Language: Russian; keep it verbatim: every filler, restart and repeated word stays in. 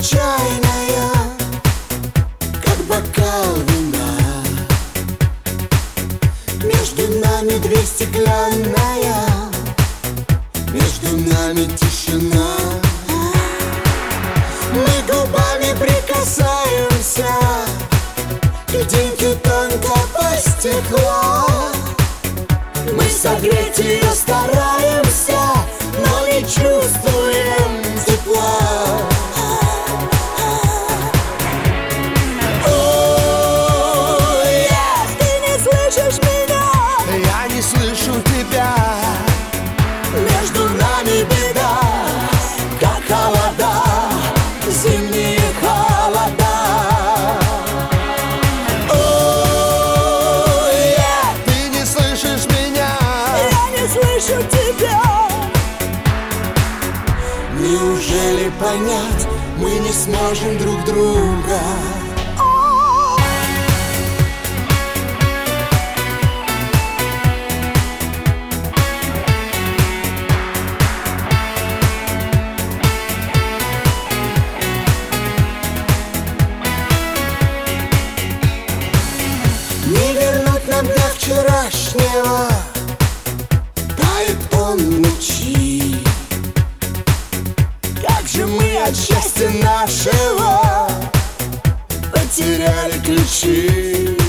случайная, как бокал вина. Между нами дверь стеклянная, между нами тишина. Мы губами прикасаемся к льдинке тонкого стекла. Мы согреть ее стараемся, но не чувствуем тепла. Ой, ты не слышишь меня, я не слышу тебя. между нами беда, как холода, зимние холода. Ой, Ты не слышишь меня, я не слышу тебя. Неужели понять мы не сможем друг друга? Не вернуть нам дня вчерашнего, тает он в ночи. Как же мы от счастья нашего потеряли ключи.